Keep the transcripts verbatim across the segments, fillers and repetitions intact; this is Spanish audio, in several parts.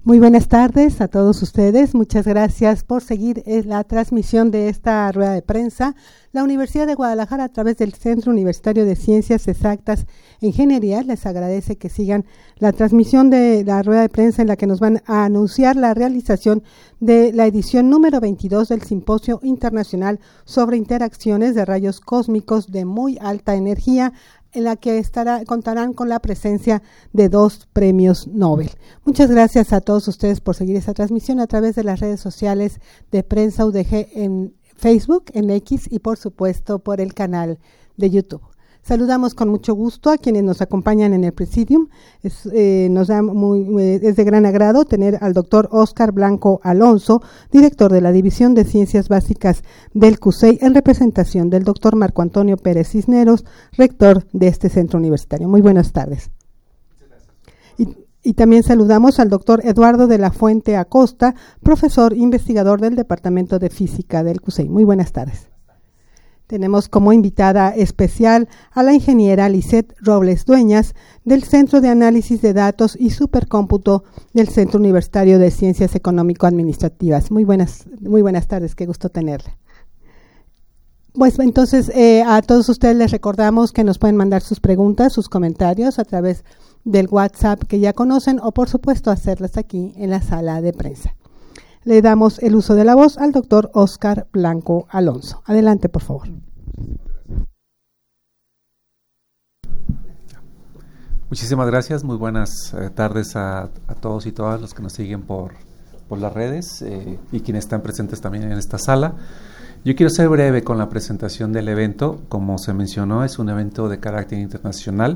Muy buenas tardes a todos ustedes. Muchas gracias por seguir la transmisión de esta rueda de prensa. La Universidad de Guadalajara, a través del Centro Universitario de Ciencias Exactas e Ingeniería, les agradece que sigan la transmisión de la rueda de prensa en la que nos van a anunciar la realización de la edición número veintidós del Simposio Internacional sobre Interacciones de Rayos Cósmicos de Muy Alta Energía, en la que estará, contarán con la presencia de dos premios Nobel. Muchas gracias a todos ustedes por seguir esta transmisión a través de las redes sociales de Prensa U D G en Facebook, en X y por supuesto por el canal de YouTube. Saludamos con mucho gusto a quienes nos acompañan en el Presidium. Es, eh, nos da muy, eh, es de gran agrado tener al doctor Óscar Blanco Alonso, director de la División de Ciencias Básicas del C U S E I, en representación del doctor Marco Antonio Pérez Cisneros, rector de este centro universitario. Muy buenas tardes. Y, y también saludamos al doctor Eduardo de la Fuente Acosta, profesor investigador del Departamento de Física del C U S E I. Muy buenas tardes. Tenemos como invitada especial a la ingeniera Lisette Robles Dueñas del Centro de Análisis de Datos y Supercómputo del Centro Universitario de Ciencias Económico-Administrativas. Muy buenas, muy buenas tardes, qué gusto tenerla. Pues entonces eh, a todos ustedes les recordamos que nos pueden mandar sus preguntas, sus comentarios a través del WhatsApp que ya conocen o por supuesto hacerlas aquí en la sala de prensa. Le damos el uso de la voz al doctor Óscar Blanco Alonso. Adelante, por favor. Muchísimas gracias. Muy buenas eh, tardes a, a todos y todas los que nos siguen por, por las redes eh, y quienes están presentes también en esta sala. Yo quiero ser breve con la presentación del evento. Como se mencionó, es un evento de carácter internacional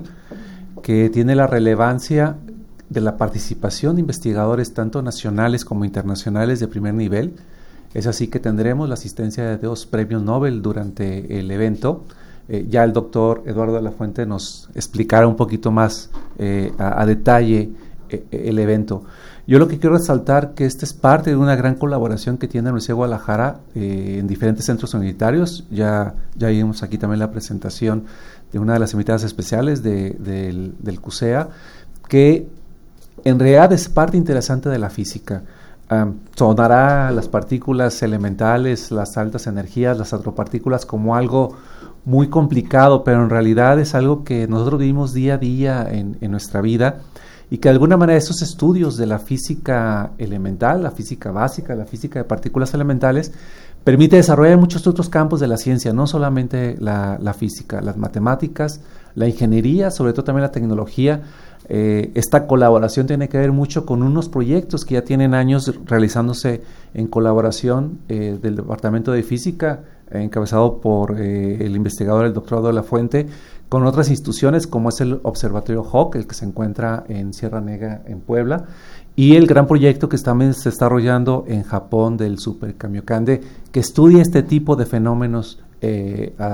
que tiene la relevancia de la participación de investigadores tanto nacionales como internacionales de primer nivel. Es así que tendremos la asistencia de dos premios Nobel durante el evento. Eh, ya el doctor Eduardo de la Fuente nos explicará un poquito más eh, a, a detalle eh, el evento. Yo lo que quiero resaltar que esta es parte de una gran colaboración que tiene la Universidad de Guadalajara eh, en diferentes centros universitarios. Ya, ya vimos aquí también la presentación de una de las invitadas especiales de, de, del C U S E A, que en realidad es parte interesante de la física. Um, sonará las partículas elementales, las altas energías, las astropartículas como algo muy complicado, pero en realidad es algo que nosotros vivimos día a día en, en nuestra vida y que de alguna manera esos estudios de la física elemental, la física básica, la física de partículas elementales, permite desarrollar muchos otros campos de la ciencia, no solamente la, la física, las matemáticas, la ingeniería, sobre todo también la tecnología. Eh, esta colaboración tiene que ver mucho con unos proyectos que ya tienen años realizándose en colaboración eh, del Departamento de Física, eh, encabezado por eh, el investigador, el doctor Eduardo de la Fuente, con otras instituciones como es el Observatorio Hawk, el que se encuentra en Sierra Negra, en Puebla, y el gran proyecto que también se está desarrollando en Japón del Super Kamiokande, que estudia este tipo de fenómenos eh, a,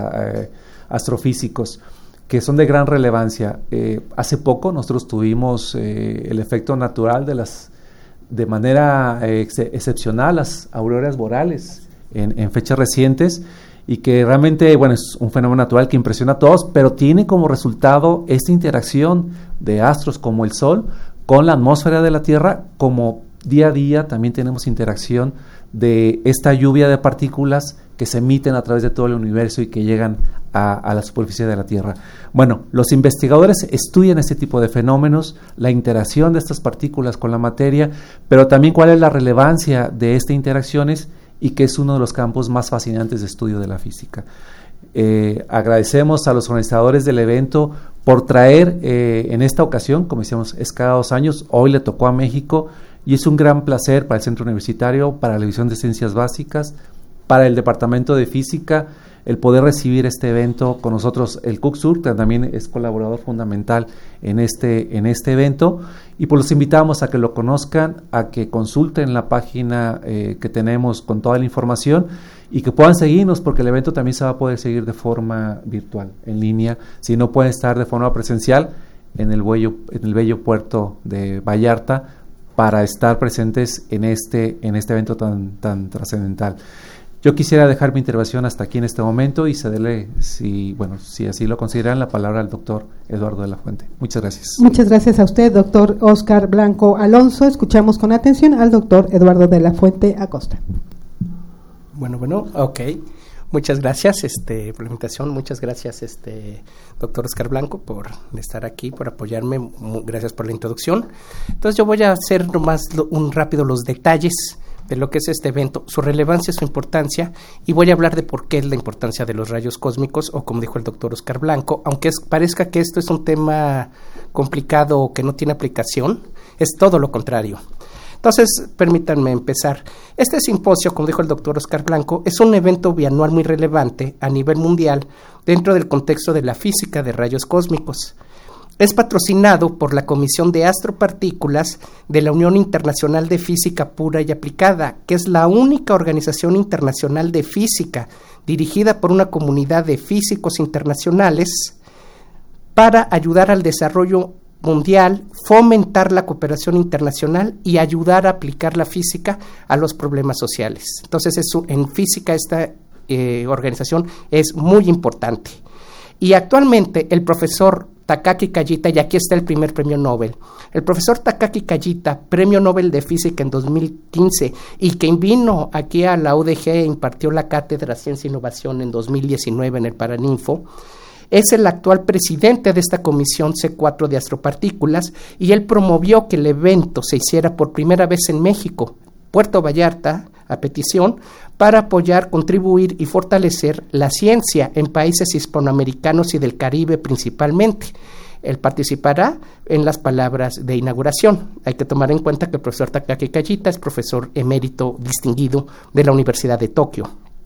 a, astrofísicos, que son de gran relevancia. Eh, hace poco nosotros tuvimos eh, el efecto natural de las, de manera eh, ex excepcional, las auroras boreales en, en fechas recientes, y que realmente, bueno, es un fenómeno natural que impresiona a todos, pero tiene como resultado esta interacción de astros como el Sol con la atmósfera de la Tierra, como día a día también tenemos interacción de esta lluvia de partículas que se emiten a través de todo el universo y que llegan a, a la superficie de la Tierra. Bueno, los investigadores estudian este tipo de fenómenos, la interacción de estas partículas con la materia, pero también cuál es la relevancia de estas interacciones y que es uno de los campos más fascinantes de estudio de la física. Eh, agradecemos a los organizadores del evento por traer eh, en esta ocasión, como decíamos, es cada dos años, hoy le tocó a México y es un gran placer para el Centro Universitario, para la División de Ciencias Básicas, para el Departamento de Física, el poder recibir este evento con nosotros. El C U C S U R, que también es colaborador fundamental en este, en este evento, y pues los invitamos a que lo conozcan, a que consulten la página eh, que tenemos con toda la información y que puedan seguirnos, porque el evento también se va a poder seguir de forma virtual, en línea, si no pueden estar de forma presencial en el bello, en el bello puerto de Vallarta, para estar presentes en este, en este evento tan, tan trascendental. Yo quisiera dejar mi intervención hasta aquí en este momento y cederle, si, bueno, si así lo consideran, la palabra al doctor Eduardo de la Fuente. Muchas gracias. Muchas gracias a usted, doctor Óscar Blanco Alonso. Escuchamos con atención al doctor Eduardo de la Fuente Acosta. Bueno, bueno, ok. Muchas gracias este, por la invitación, muchas gracias este doctor Óscar Blanco por estar aquí, por apoyarme, gracias por la introducción. Entonces yo voy a hacer nomás lo, un rápido los detalles de lo que es este evento, su relevancia, su importancia, y voy a hablar de por qué es la importancia de los rayos cósmicos, o como dijo el doctor Óscar Blanco, aunque es, parezca que esto es un tema complicado o que no tiene aplicación, es todo lo contrario. Entonces, permítanme empezar. Este simposio, como dijo el doctor Óscar Blanco, es un evento bianual muy relevante a nivel mundial dentro del contexto de la física de rayos cósmicos. Es patrocinado por la Comisión de Astropartículas de la Unión Internacional de Física Pura y Aplicada, que es la única organización internacional de física dirigida por una comunidad de físicos internacionales para ayudar al desarrollo mundial, fomentar la cooperación internacional y ayudar a aplicar la física a los problemas sociales. Entonces, eso, en física esta eh, organización es muy importante. Y actualmente el profesor Takaaki Kajita, y aquí está el primer premio Nobel, el profesor Takaaki Kajita, premio Nobel de Física en dos mil quince, y que vino aquí a la U D G e impartió la cátedra Ciencia e Innovación en dos mil diecinueve en el Paraninfo, es el actual presidente de esta comisión C cuatro de astropartículas, y él promovió que el evento se hiciera por primera vez en México, Puerto Vallarta, a petición, para apoyar, contribuir y fortalecer la ciencia en países hispanoamericanos y del Caribe principalmente. Él participará en las palabras de inauguración. Hay que tomar en cuenta que el profesor Takaaki Kajita es profesor emérito distinguido de la Universidad de Tokio.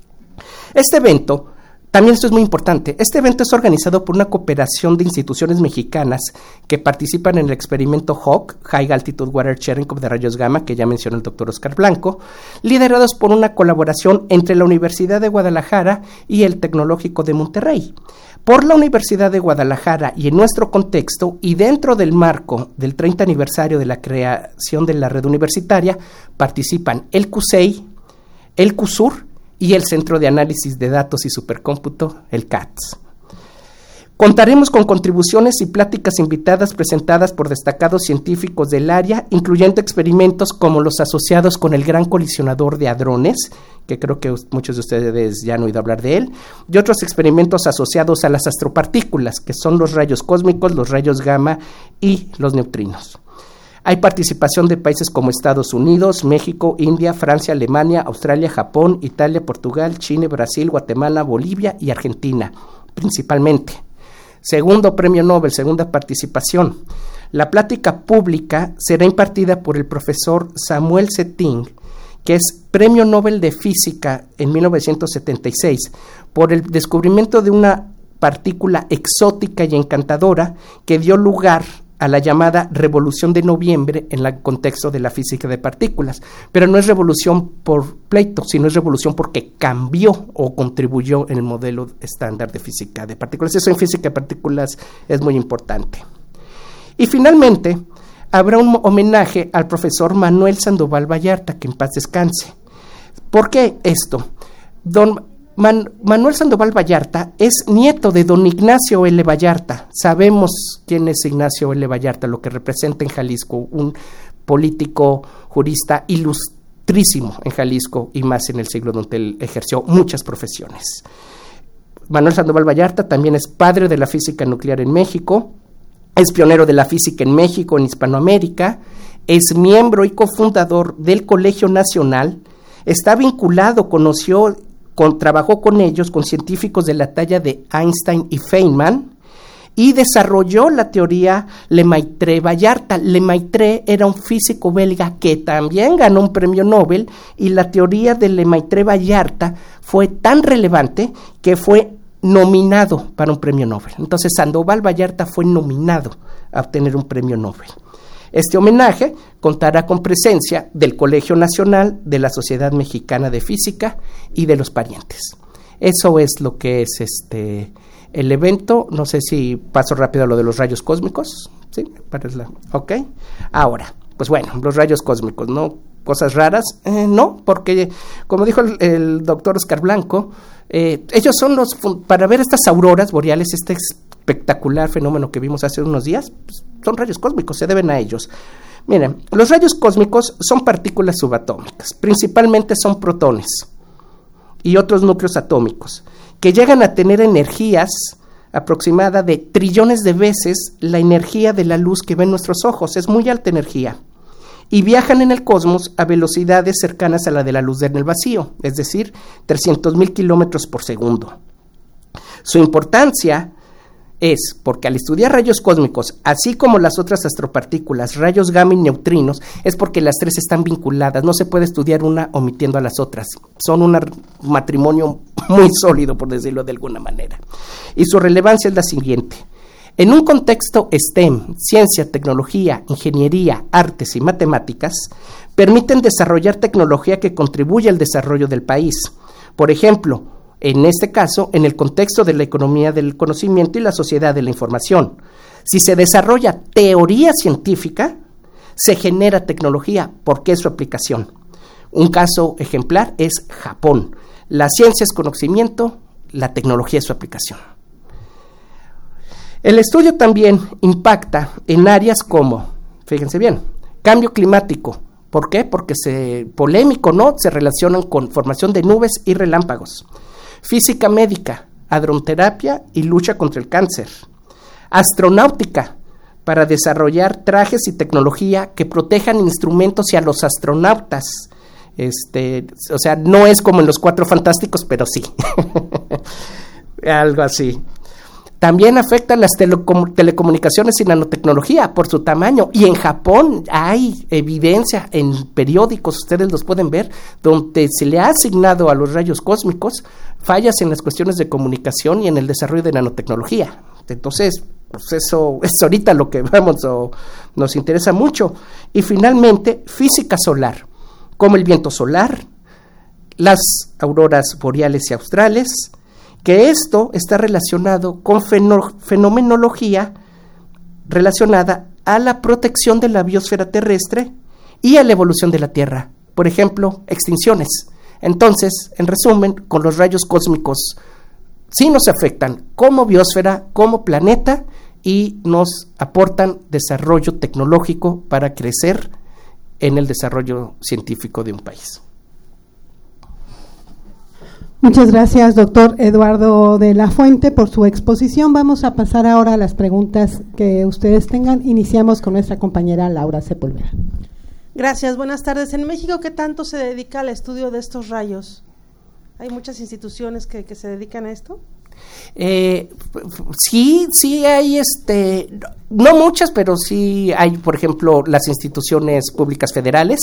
Este evento, también esto es muy importante, este evento es organizado por una cooperación de instituciones mexicanas que participan en el experimento HAWC, High Altitude Water Cherenkov de rayos gamma, que ya mencionó el doctor Óscar Blanco, liderados por una colaboración entre la Universidad de Guadalajara y el Tecnológico de Monterrey. Por la Universidad de Guadalajara y en nuestro contexto y dentro del marco del treinta aniversario de la creación de la red universitaria, participan el CUSEI, el CUSUR y el Centro de Análisis de Datos y Supercómputo, el CATS. Contaremos con contribuciones y pláticas invitadas presentadas por destacados científicos del área, incluyendo experimentos como los asociados con el Gran Colisionador de Hadrones, que creo que muchos de ustedes ya han oído hablar de él, y otros experimentos asociados a las astropartículas, que son los rayos cósmicos, los rayos gamma y los neutrinos. Hay participación de países como Estados Unidos, México, India, Francia, Alemania, Australia, Japón, Italia, Portugal, Chile, Brasil, Guatemala, Bolivia y Argentina, principalmente. Segundo premio Nobel, segunda participación. La plática pública será impartida por el profesor Samuel Zeting, que es premio Nobel de Física en mil novecientos setenta y seis, por el descubrimiento de una partícula exótica y encantadora que dio lugar a la llamada revolución de noviembre en el contexto de la física de partículas, pero no es revolución por pleito, sino es revolución porque cambió o contribuyó en el modelo estándar de física de partículas. Eso en física de partículas es muy importante. Y finalmente, habrá un homenaje al profesor Manuel Sandoval Vallarta, que en paz descanse. ¿Por qué esto? Don Man, Manuel Sandoval Vallarta es nieto de don Ignacio L. Vallarta. Sabemos quién es Ignacio L. Vallarta, lo que representa en Jalisco, un político jurista ilustrísimo en Jalisco y más en el siglo donde él ejerció muchas profesiones. Manuel Sandoval Vallarta también es padre de la física nuclear en México, es pionero de la física en México, en Hispanoamérica, es miembro y cofundador del Colegio Nacional, está vinculado, conoció Con, trabajó con ellos, con científicos de la talla de Einstein y Feynman, y desarrolló la teoría Lemaitre-Vallarta. Lemaitre era un físico belga que también ganó un premio Nobel, y la teoría de Lemaitre-Vallarta fue tan relevante que fue nominado para un premio Nobel. Entonces, Sandoval Vallarta fue nominado a obtener un premio Nobel. Este homenaje contará con presencia del Colegio Nacional, de la Sociedad Mexicana de Física y de los parientes. Eso es lo que es este el evento. No sé si paso rápido a lo de los rayos cósmicos. ¿Sí? Ok. Ahora, pues bueno, los rayos cósmicos, ¿no? cosas raras, eh, no, porque como dijo el, el doctor Oscar Blanco, eh, ellos son los, para ver estas auroras boreales, este espectacular fenómeno que vimos hace unos días, pues, son rayos cósmicos, se deben a ellos. Miren, los rayos cósmicos son partículas subatómicas, principalmente son protones y otros núcleos atómicos, que llegan a tener energías aproximada de trillones de veces la energía de la luz que ven nuestros ojos, es muy alta energía, y viajan en el cosmos a velocidades cercanas a la de la luz en el vacío, es decir, trescientos mil kilómetros por segundo. Su importancia es porque al estudiar rayos cósmicos, así como las otras astropartículas, rayos gamma y neutrinos, es porque las tres están vinculadas, no se puede estudiar una omitiendo a las otras, son un matrimonio muy sólido, por decirlo de alguna manera. Y su relevancia es la siguiente: en un contexto STEM, ciencia, tecnología, ingeniería, artes y matemáticas, permiten desarrollar tecnología que contribuye al desarrollo del país. Por ejemplo, en este caso, en el contexto de la economía del conocimiento y la sociedad de la información. Si se desarrolla teoría científica, se genera tecnología, porque es su aplicación. Un caso ejemplar es Japón. La ciencia es conocimiento, la tecnología es su aplicación. El estudio también impacta en áreas como, fíjense bien, cambio climático. ¿Por qué? Porque se, polémico, ¿no? Se relacionan con formación de nubes y relámpagos. Física médica, hadroterapia y lucha contra el cáncer. Astronáutica, para desarrollar trajes y tecnología que protejan instrumentos y a los astronautas. Este, o sea, no es como en los Cuatro Fantásticos, pero sí. Algo así. También afecta las telecom- telecomunicaciones y nanotecnología por su tamaño. Y en Japón hay evidencia en periódicos, ustedes los pueden ver, donde se le ha asignado a los rayos cósmicos fallas en las cuestiones de comunicación y en el desarrollo de nanotecnología. Entonces, pues eso es ahorita lo que vamos o nos interesa mucho. Y finalmente, física solar, como el viento solar, las auroras boreales y australes, que esto está relacionado con feno- fenomenología relacionada a la protección de la biosfera terrestre y a la evolución de la Tierra. Por ejemplo, extinciones. Entonces, en resumen, con los rayos cósmicos sí nos afectan como biosfera, como planeta, y nos aportan desarrollo tecnológico para crecer en el desarrollo científico de un país. Muchas gracias, doctor Eduardo de la Fuente, por su exposición. Vamos a pasar ahora a las preguntas que ustedes tengan. Iniciamos con nuestra compañera Laura Sepúlveda. Gracias, buenas tardes. En México, ¿qué tanto se dedica al estudio de estos rayos? ¿Hay muchas instituciones que, que se dedican a esto? Eh, sí, sí hay, este, no muchas, pero sí hay, por ejemplo, las instituciones públicas federales,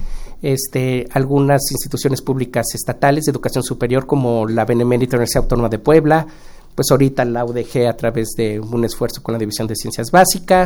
este, algunas instituciones públicas estatales de educación superior, como la Benemérita Universidad Autónoma de Puebla, pues ahorita la U D G a través de un esfuerzo con la División de Ciencias Básicas.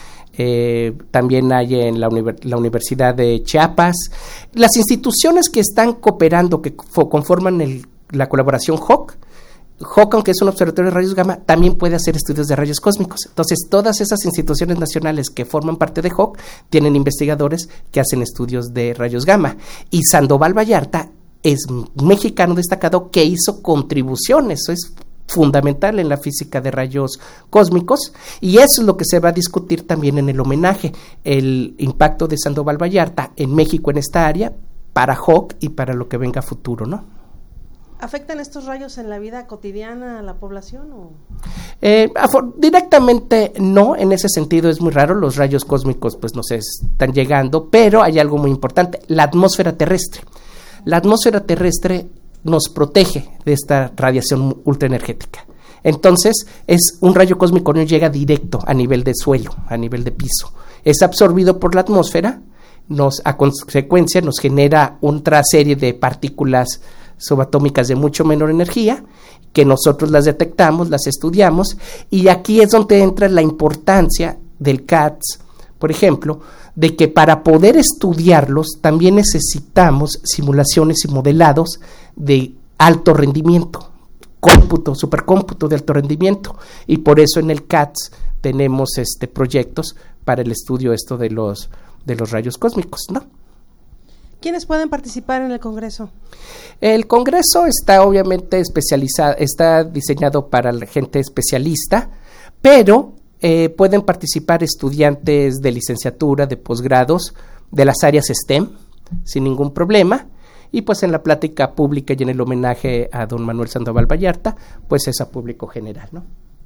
Eh, también hay en la, univer- la Universidad de Chiapas. Las instituciones que están cooperando, que fo- conforman el, la colaboración H O C, H O C, aunque es un observatorio de rayos gamma, también puede hacer estudios de rayos cósmicos. Entonces, todas esas instituciones nacionales que forman parte de H O C tienen investigadores que hacen estudios de rayos gamma. Y Sandoval Vallarta es un mexicano destacado que hizo contribuciones, eso es fundamental en la física de rayos cósmicos, y eso es lo que se va a discutir también en el homenaje, el impacto de Sandoval Vallarta en México en esta área para H O C y para lo que venga a futuro, ¿no? ¿Afectan estos rayos en la vida cotidiana a la población? O? Eh, afor- directamente no, en ese sentido es muy raro, los rayos cósmicos pues nos están llegando, pero hay algo muy importante, la atmósfera terrestre. La atmósfera terrestre nos protege de esta radiación ultraenergética. Entonces, es un rayo cósmico no llega directo a nivel de suelo, a nivel de piso. Es absorbido por la atmósfera, nos a consecuencia nos genera otra serie de partículas subatómicas de mucho menor energía, que nosotros las detectamos, las estudiamos, y aquí es donde entra la importancia del C A T S, por ejemplo, de que para poder estudiarlos también necesitamos simulaciones y modelados de alto rendimiento, cómputo, supercómputo de alto rendimiento, y por eso en el C A T S tenemos este proyectos para el estudio esto de los de los rayos cósmicos, ¿no? ¿Quiénes pueden participar en el Congreso? El Congreso está obviamente especializado, está diseñado para la gente especialista, pero eh, pueden participar estudiantes de licenciatura, de posgrados, de las áreas STEM, sin ningún problema. Y pues en la plática pública y en el homenaje a don Manuel Sandoval Vallarta, pues es a público general, ¿no?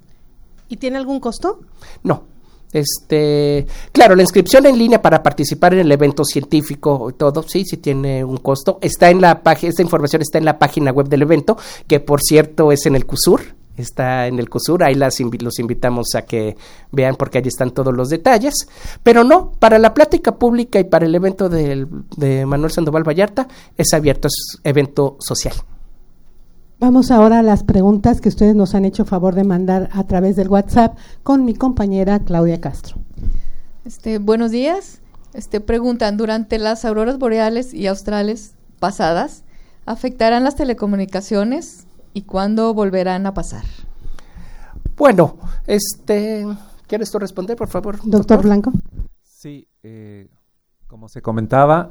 ¿Y tiene algún costo? No. Este, claro, la inscripción en línea para participar en el evento científico y todo, sí, sí tiene un costo. Está en la página, esta información está en la página web del evento, que por cierto es en el CUSUR. Está en el CUSUR, ahí las invi- los invitamos a que vean porque allí están todos los detalles, pero no, para la plática pública y para el evento del, de Manuel Sandoval Vallarta es abierto, es evento social. Vamos ahora a las preguntas que ustedes nos han hecho favor de mandar a través del WhatsApp con mi compañera Claudia Castro. Este, buenos días, este, preguntan, durante las auroras boreales y australes pasadas, ¿afectarán las telecomunicaciones? ¿Y cuándo volverán a pasar? Bueno, este, ¿quieres tú responder, por favor? Doctor, doctor? Blanco. Sí, eh, como se comentaba,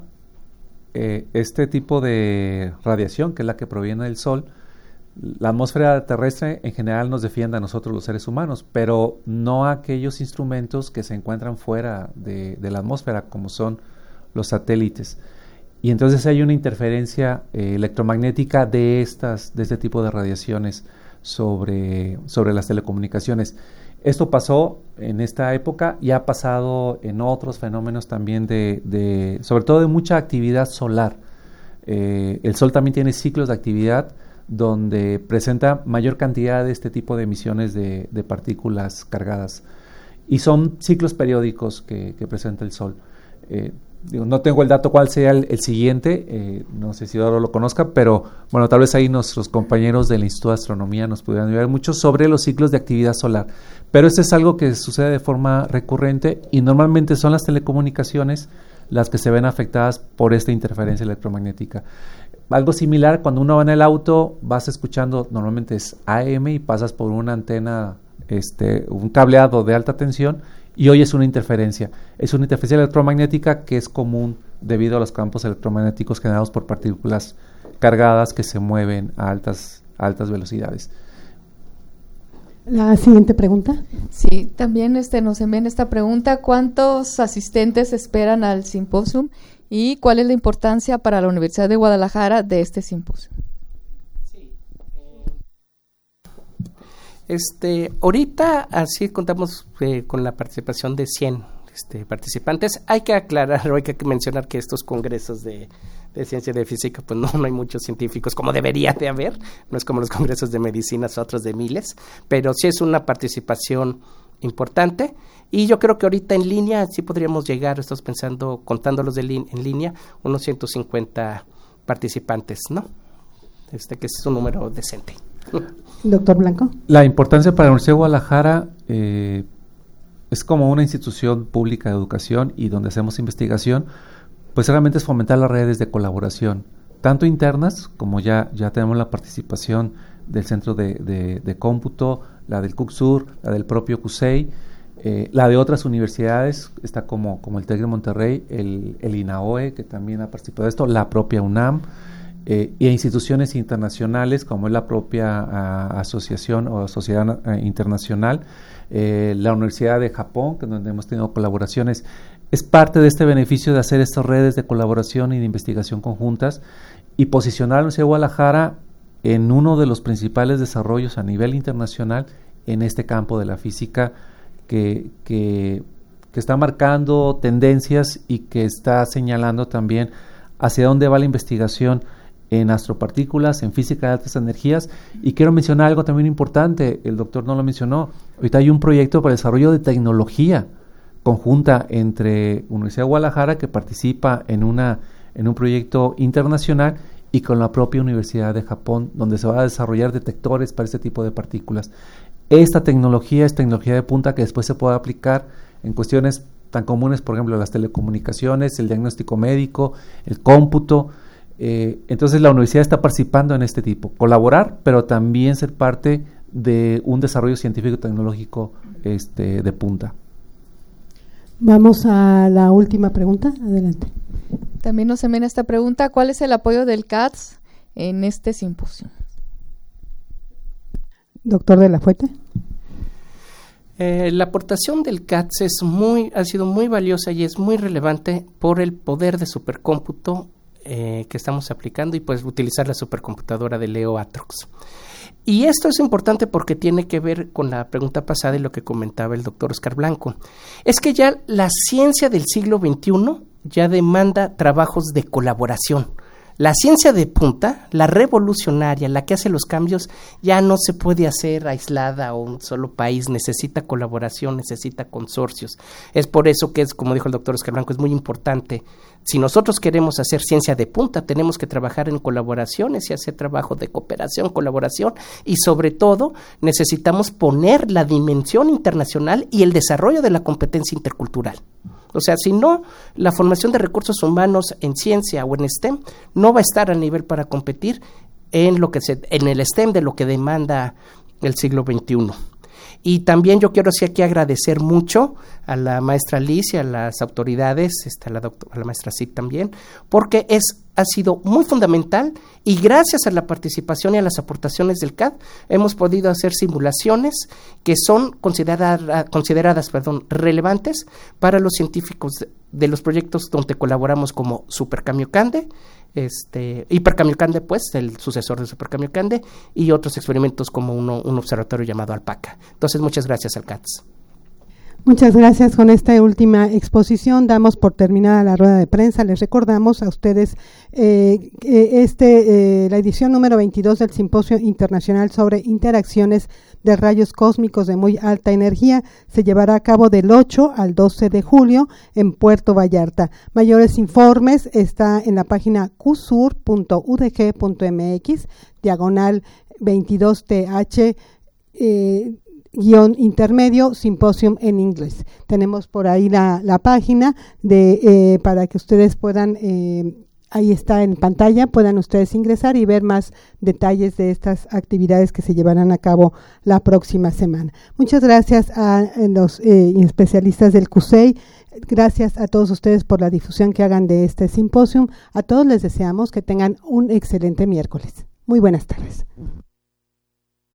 eh, este tipo de radiación, que es la que proviene del Sol, la atmósfera terrestre en general nos defiende a nosotros los seres humanos, pero no a aquellos instrumentos que se encuentran fuera de, de la atmósfera, como son los satélites. Y entonces hay una interferencia eh, electromagnética de estas, de este tipo de radiaciones sobre, sobre las telecomunicaciones. Esto pasó en esta época y ha pasado en otros fenómenos también de, de sobre todo de mucha actividad solar. Eh, el Sol también tiene ciclos de actividad donde presenta mayor cantidad de este tipo de emisiones de, de partículas cargadas. Y son ciclos periódicos que, que presenta el Sol. Eh, Digo, no tengo el dato cuál sea el, el siguiente, eh, no sé si ahora lo conozca, pero bueno, tal vez ahí nuestros compañeros del Instituto de Astronomía nos pudieran ayudar mucho sobre los ciclos de actividad solar. Pero esto es algo que sucede de forma recurrente y normalmente son las telecomunicaciones las que se ven afectadas por esta interferencia electromagnética. Algo similar, cuando uno va en el auto, vas escuchando, normalmente es A M y pasas por una antena, este, un cableado de alta tensión, y hoy es una interferencia. Es una interferencia electromagnética que es común debido a los campos electromagnéticos generados por partículas cargadas que se mueven a altas, a altas velocidades. La siguiente pregunta. Sí, también este, nos envían esta pregunta, ¿cuántos asistentes esperan al simposio y cuál es la importancia para la Universidad de Guadalajara de este simposio? Este, ahorita así contamos eh, con la participación de cien este, participantes. Hay que aclarar, o hay que mencionar que estos congresos de, de ciencia y de física, pues no, no hay muchos científicos como debería de haber, no es como los congresos de medicinas, otros de miles, pero sí es una participación importante y yo creo que ahorita en línea sí podríamos llegar, estamos pensando, contándolos de li- en línea, unos ciento cincuenta participantes, ¿no? Este que es un número decente. Doctor Blanco. La importancia para la Universidad de Guadalajara eh, es como una institución pública de educación y donde hacemos investigación, pues realmente es fomentar las redes de colaboración, tanto internas, como ya, ya tenemos la participación del Centro de, de, de Cómputo, la del CUCSUR, la del propio CUSEI, eh, la de otras universidades, está como, como el TEC de Monterrey, el, el INAOE, que también ha participado de esto, la propia UNAM, Eh, y a instituciones internacionales como es la propia a, asociación o sociedad a, internacional, eh, la Universidad de Japón, que donde hemos tenido colaboraciones. Es parte de este beneficio de hacer estas redes de colaboración y de investigación conjuntas y posicionar a la Universidad de Guadalajara en uno de los principales desarrollos a nivel internacional en este campo de la física que, que, que está marcando tendencias y que está señalando también hacia dónde va la investigación en astropartículas, en física de altas energías. Y quiero mencionar algo también importante, el doctor no lo mencionó, ahorita hay un proyecto para el desarrollo de tecnología conjunta entre Universidad de Guadalajara, que participa en, una, en un proyecto internacional, y con la propia Universidad de Japón, donde se va a desarrollar detectores para este tipo de partículas. Esta tecnología es tecnología de punta que después se puede aplicar en cuestiones tan comunes, por ejemplo, las telecomunicaciones, el diagnóstico médico, el cómputo. Eh, entonces la universidad está participando en este tipo, colaborar, pero también ser parte de un desarrollo científico y tecnológico este, de punta. Vamos a la última pregunta, adelante. También nos envían esta pregunta, ¿cuál es el apoyo del C A T S en este simposio? Doctor de la Fuente. Eh, la aportación del C A T S es muy, ha sido muy valiosa y es muy relevante por el poder de supercómputo eh, que estamos aplicando y pues utilizar la supercomputadora de Leo Atrox. Y esto es importante porque tiene que ver con la pregunta pasada y lo que comentaba el doctor Oscar Blanco. Es que ya la ciencia del siglo veintiuno ya demanda trabajos de colaboración. La ciencia de punta, la revolucionaria, la que hace los cambios, ya no se puede hacer aislada a un solo país, necesita colaboración, necesita consorcios. Es por eso que es, como dijo el doctor Oscar Blanco, es muy importante. Si nosotros queremos hacer ciencia de punta, tenemos que trabajar en colaboraciones y hacer trabajo de cooperación, colaboración, y sobre todo necesitamos poner la dimensión internacional y el desarrollo de la competencia intercultural. O sea, si no, la formación de recursos humanos en ciencia o en STEM no va a estar al nivel para competir en lo que se, en el STEM de lo que demanda el siglo veintiuno. Y también yo quiero así aquí agradecer mucho a la maestra Liz y a las autoridades, este, a, la doctor, a la maestra Cid también, porque es ha sido muy fundamental y gracias a la participación y a las aportaciones del C A D hemos podido hacer simulaciones que son consideradas, consideradas perdón, relevantes para los científicos de, de los proyectos donde colaboramos como Superkamiokande, este, Hiperkamiokande, pues, el sucesor de Superkamiokande, y otros experimentos como uno, un observatorio llamado Alpaca. Entonces, muchas gracias al C A D S. Muchas gracias. Con esta última exposición damos por terminada la rueda de prensa. Les recordamos a ustedes eh, este eh, la edición número veintidós del Simposio Internacional sobre Interacciones de Rayos Cósmicos de Muy Alta Energía se llevará a cabo del ocho al doce de julio en Puerto Vallarta. Mayores informes está en la página q sur punto u d g punto m x, diagonal veintidós T H, eh, guión intermedio, Symposium en inglés. Tenemos por ahí la, la página de eh, para que ustedes puedan, eh, ahí está en pantalla, puedan ustedes ingresar y ver más detalles de estas actividades que se llevarán a cabo la próxima semana. Muchas gracias a los eh, especialistas del C U S E I. Gracias a todos ustedes por la difusión que hagan de este simposium. A todos les deseamos que tengan un excelente miércoles. Muy buenas tardes.